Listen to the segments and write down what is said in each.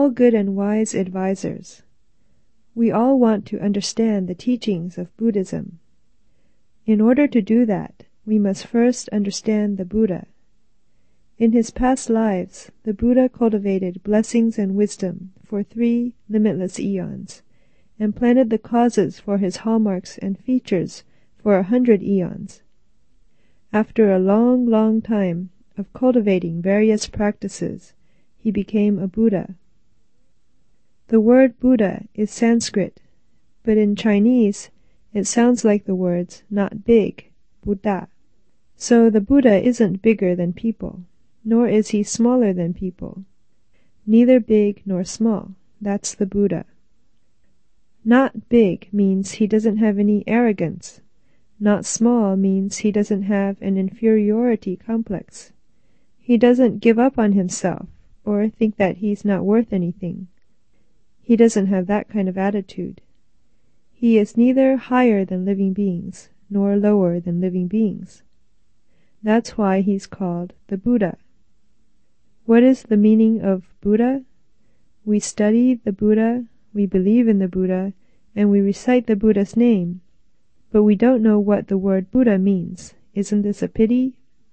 all good and wise advisors. We all want to understand the teachings of Buddhism. In order to do that, we must first understand the Buddha. In his past lives, the Buddha cultivated blessings and wisdom for 3 limitless eons, and planted the causes for his hallmarks and features for 100 eons. After a long, long time of cultivating various practices, he became a Buddha. The word Buddha is Sanskrit, but in Chinese it sounds like the words not big, Buddha. So the Buddha isn't bigger than people, nor is he smaller than people. Neither big nor small, that's the Buddha. Not big means he doesn't have any arrogance. Not small means he doesn't have an inferiority complex. He doesn't give up on himself or think that he's not worth anything. He doesn't have that kind of attitude. He is neither higher than living beings nor lower than living beings. That's why he's called the Buddha. What is the meaning of Buddha? We study the Buddha, we believe in the Buddha, and we recite the Buddha's name, but we don't know what the word Buddha means. Isn't this a pity?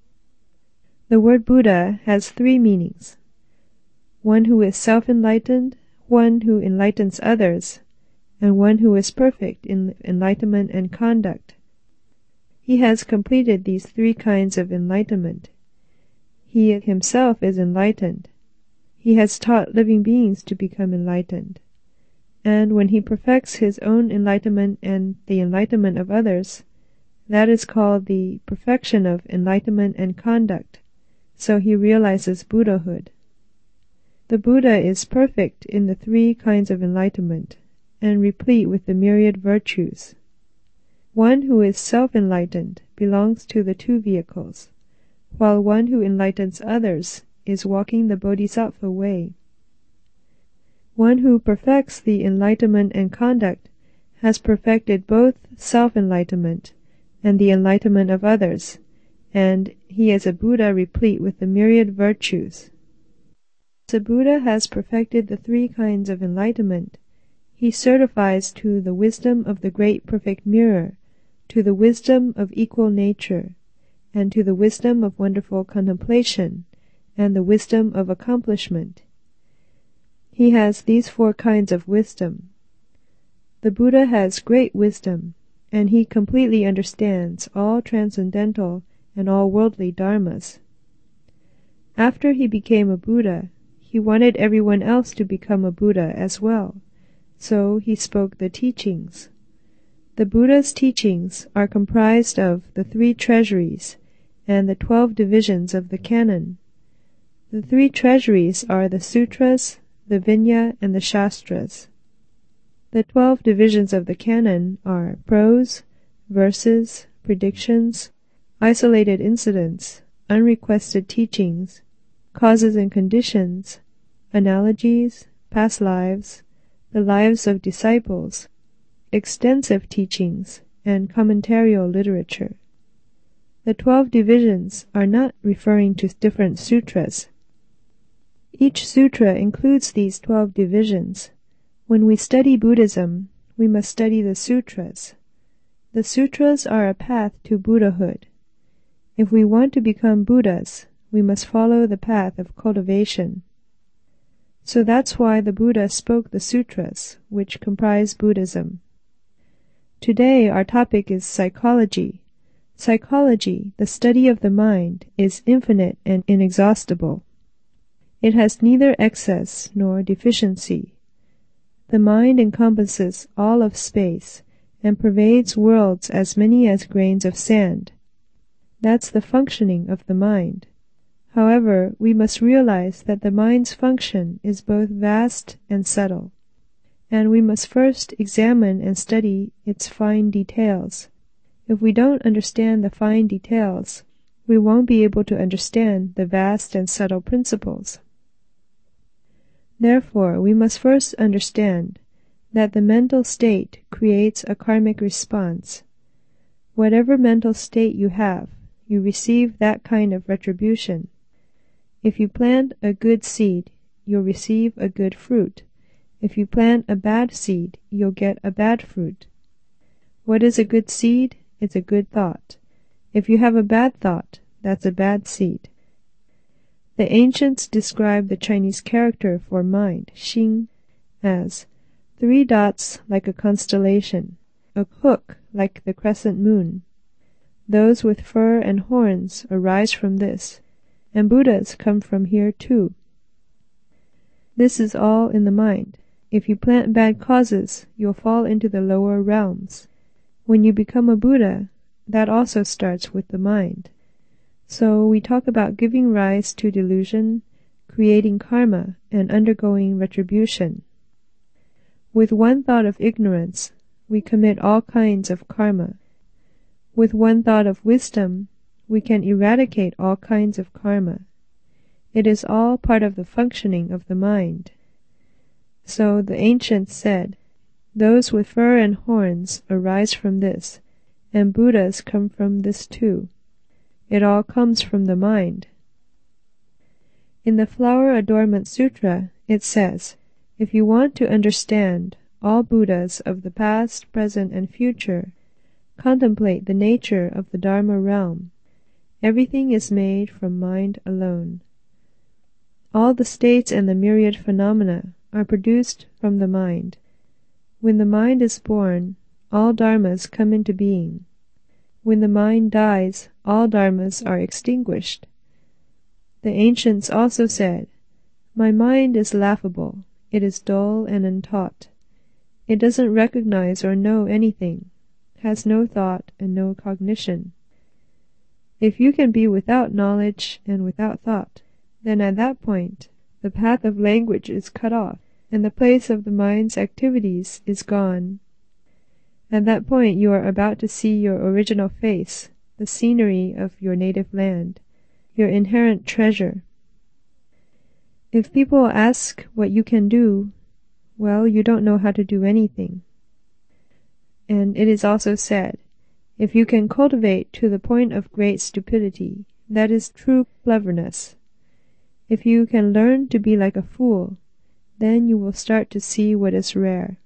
The word Buddha has 3 meanings. One who is self-enlightened, one who enlightens others, and one who is perfect in enlightenment and conduct. He has completed these 3 kinds of enlightenment. He himself is enlightened. He has taught living beings to become enlightened. And when he perfects his own enlightenment and the enlightenment of others, that is called the perfection of enlightenment and conduct. So he realizes Buddhahood. The Buddha is perfect in the 3 kinds of enlightenment, and replete with the myriad virtues. One who is self-enlightened belongs to the 2 vehicles, while one who enlightens others is walking the Bodhisattva way. One who perfects the enlightenment and conduct has perfected both self-enlightenment and the enlightenment of others, and he is a Buddha replete with the myriad virtues. As a Buddha has perfected the 3 kinds of enlightenment, he certifies to the wisdom of the great perfect mirror, to the wisdom of equal nature, and to the wisdom of wonderful contemplation, and the wisdom of accomplishment. He has these 4 kinds of wisdom. The Buddha has great wisdom, and he completely understands all transcendental and all worldly dharmas. After he became a Buddha, he wanted everyone else to become a Buddha as well, so he spoke the teachings. The Buddha's teachings are comprised of the 3 treasuries and the 12 divisions of the canon. The 3 treasuries are the sutras, the Vinaya, and the Shastras. The 12 divisions of the canon are prose, verses, predictions, isolated incidents, unrequested teachings, causes and conditions, analogies, past lives, the lives of disciples, extensive teachings, and commentarial literature. The 12 divisions are not referring to different sutras. Each sutra includes these 12 divisions. When we study Buddhism, we must study the sutras. The sutras are a path to Buddhahood. If we want to become Buddhas, we must follow the path of cultivation. So that's why the Buddha spoke the sutras, which comprise Buddhism. Today our topic is psychology. Psychology, the study of the mind, is infinite and inexhaustible. It has neither excess nor deficiency. The mind encompasses all of space and pervades worlds as many as grains of sand. That's the functioning of the mind. However, we must realize that the mind's function is both vast and subtle, and we must first examine and study its fine details. If we don't understand the fine details, we won't be able to understand the vast and subtle principles. Therefore, we must first understand that the mental state creates a karmic response. Whatever mental state you have, you receive that kind of retribution. If you plant a good seed, you'll receive a good fruit. If you plant a bad seed, you'll get a bad fruit. What is a good seed? It's a good thought. If you have a bad thought, that's a bad seed. The ancients described the Chinese character for mind, Xing, as 3 dots like a constellation, a hook like the crescent moon. Those with fur and horns arise from this, and Buddhas come from here too. This is all in the mind. If you plant bad causes, you'll fall into the lower realms. When you become a Buddha, that also starts with the mind. So we talk about giving rise to delusion, creating karma, and undergoing retribution. With one thought of ignorance, we commit all kinds of karma. With one thought of wisdom, we can eradicate all kinds of karma. It is all part of the functioning of the mind. So the ancients said, those with fur and horns arise from this, and Buddhas come from this too. It all comes from the mind. In the Flower Adornment Sutra, it says, if you want to understand all Buddhas of the past, present, and future, contemplate the nature of the Dharma realm. Everything is made from mind alone. All the states and the myriad phenomena are produced from the mind. When the mind is born, all dharmas come into being. When the mind dies, all dharmas are extinguished. The ancients also said, my mind is laughable, it is dull and untaught. It doesn't recognize or know anything, has no thought and no cognition. If you can be without knowledge and without thought, then at that point the path of language is cut off, and the place of the mind's activities is gone. At that point you are about to see your original face, the scenery of your native land, your inherent treasure. If people ask what you can do, well, you don't know how to do anything. And it is also said, if you can cultivate to the point of great stupidity, that is true cleverness. If you can learn to be like a fool, then you will start to see what is rare.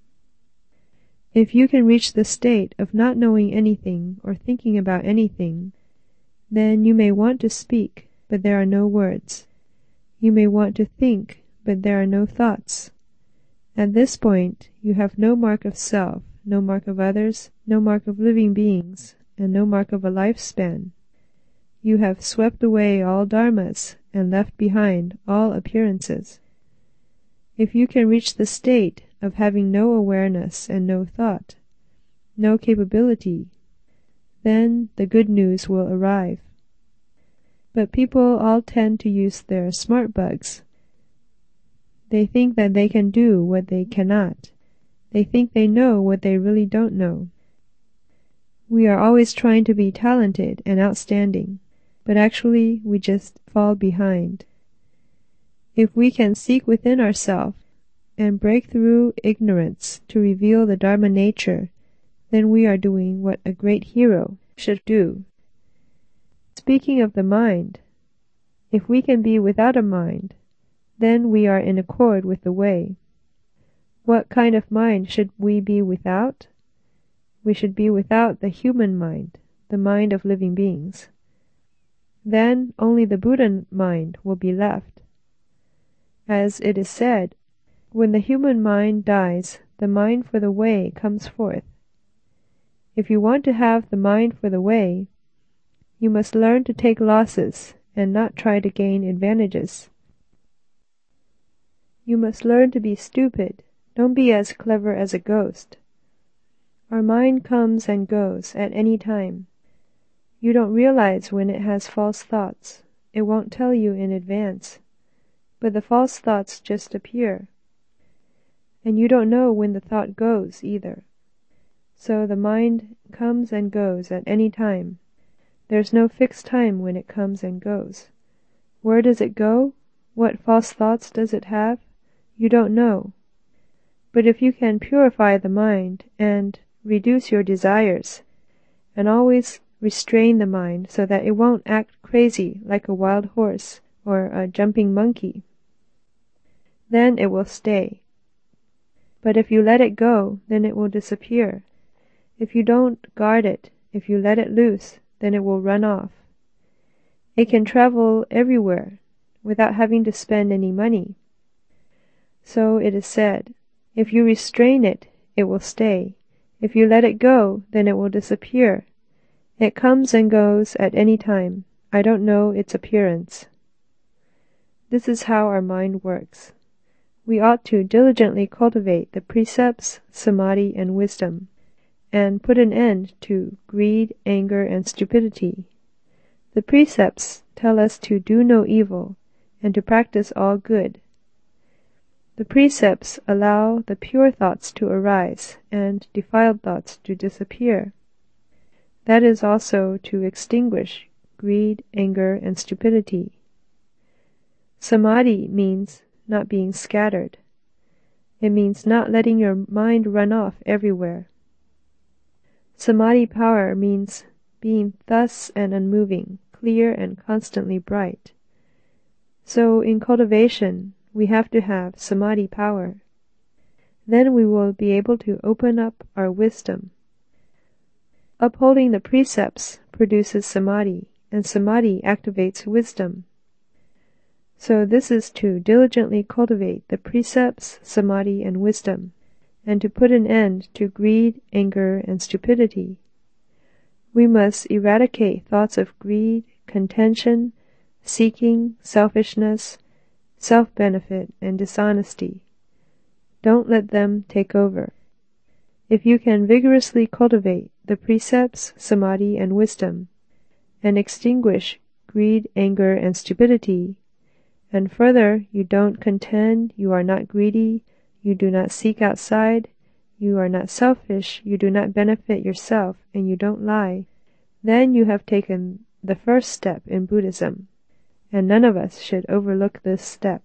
If you can reach the state of not knowing anything or thinking about anything, then you may want to speak, but there are no words. You may want to think, but there are no thoughts. At this point, you have no mark of self, no mark of others, no mark of living beings, and no mark of a lifespan. You have swept away all dharmas and left behind all appearances. If you can reach the state of having no awareness and no thought, no capability, then the good news will arrive. But people all tend to use their smart bugs. They think that they can do what they cannot. They think they know what they really don't know. We are always trying to be talented and outstanding, but actually we just fall behind. If we can seek within ourselves and break through ignorance to reveal the Dharma nature, then we are doing what a great hero should do. Speaking of the mind, if we can be without a mind, then we are in accord with the way. What kind of mind should we be without? We should be without the human mind, the mind of living beings. Then only the Buddha mind will be left. As it is said, when the human mind dies, the mind for the way comes forth. If you want to have the mind for the way, you must learn to take losses and not try to gain advantages. You must learn to be stupid. Don't be as clever as a ghost. Our mind comes and goes at any time. You don't realize when it has false thoughts. It won't tell you in advance. But the false thoughts just appear. And you don't know when the thought goes either. So the mind comes and goes at any time. There's no fixed time when it comes and goes. Where does it go? What false thoughts does it have? You don't know. But if you can purify the mind and reduce your desires, and always restrain the mind so that it won't act crazy like a wild horse or a jumping monkey, then it will stay. But if you let it go, then it will disappear. If you don't guard it, if you let it loose, then it will run off. It can travel everywhere without having to spend any money. So it is said, if you restrain it, it will stay. If you let it go, then it will disappear. It comes and goes at any time. I don't know its appearance. This is how our mind works. We ought to diligently cultivate the precepts, samadhi, and wisdom, and put an end to greed, anger, and stupidity. The precepts tell us to do no evil and to practice all good. The precepts allow the pure thoughts to arise and defiled thoughts to disappear. That is also to extinguish greed, anger, and stupidity. Samadhi means not being scattered. It means not letting your mind run off everywhere. Samadhi power means being thus and unmoving, clear and constantly bright. So in cultivation, we have to have samadhi power. Then we will be able to open up our wisdom. Upholding the precepts produces samadhi, and samadhi activates wisdom. So this is to diligently cultivate the precepts, samadhi, and wisdom, and to put an end to greed, anger, and stupidity. We must eradicate thoughts of greed, contention, seeking, selfishness, self-benefit, and dishonesty. Don't let them take over. If you can vigorously cultivate the precepts, samadhi, and wisdom, and extinguish greed, anger, and stupidity, and further, you don't contend, you are not greedy, you do not seek outside, you are not selfish, you do not benefit yourself, and you don't lie, then you have taken the first step in Buddhism, and none of us should overlook this step.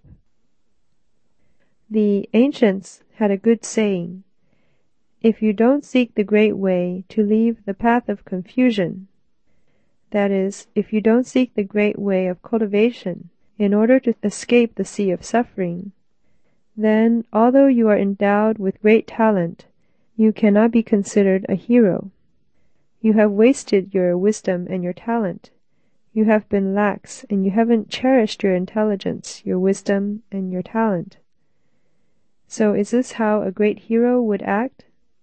The ancients had a good saying, if you don't seek the great way to leave the path of confusion, that is, if you don't seek the great way of cultivation in order to escape the sea of suffering, then, although you are endowed with great talent, you cannot be considered a hero. You have wasted your wisdom and your talent. You have been lax, and you haven't cherished your intelligence, your wisdom, and your talent. So is this how a great hero would act?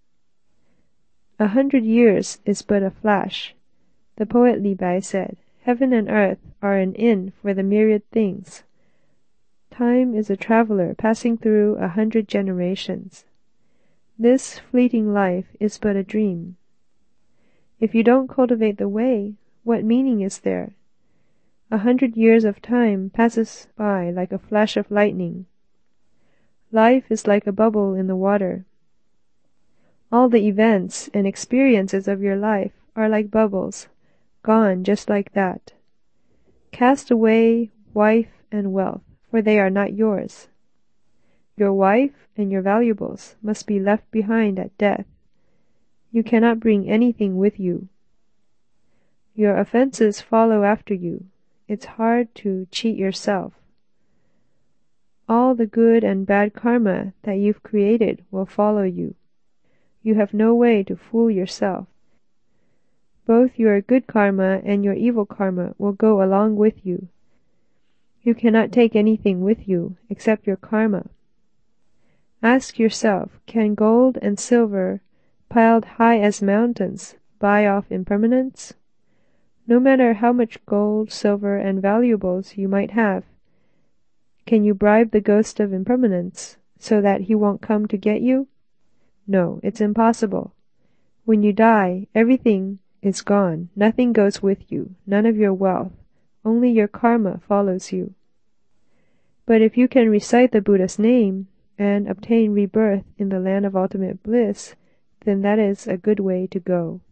100 years is but a flash. The poet Li Bai said, heaven and earth are an inn for the myriad things. Time is a traveler passing through 100 generations. This fleeting life is but a dream. If you don't cultivate the way, what meaning is there? 100 years of time passes by like a flash of lightning. Life is like a bubble in the water. All the events and experiences of your life are like bubbles, gone just like that. Cast away wife and wealth, for they are not yours. Your wife and your valuables must be left behind at death. You cannot bring anything with you. Your offenses follow after you. It's hard to cheat yourself. All the good and bad karma that you've created will follow you. You have no way to fool yourself. Both your good karma and your evil karma will go along with you. You cannot take anything with you except your karma. Ask yourself, can gold and silver, piled high as mountains, buy off impermanence? No matter how much gold, silver, and valuables you might have, can you bribe the ghost of impermanence so that he won't come to get you? No, it's impossible. When you die, everything is gone. Nothing goes with you, none of your wealth. Only your karma follows you. But if you can recite the Buddha's name and obtain rebirth in the land of ultimate bliss, then that is a good way to go.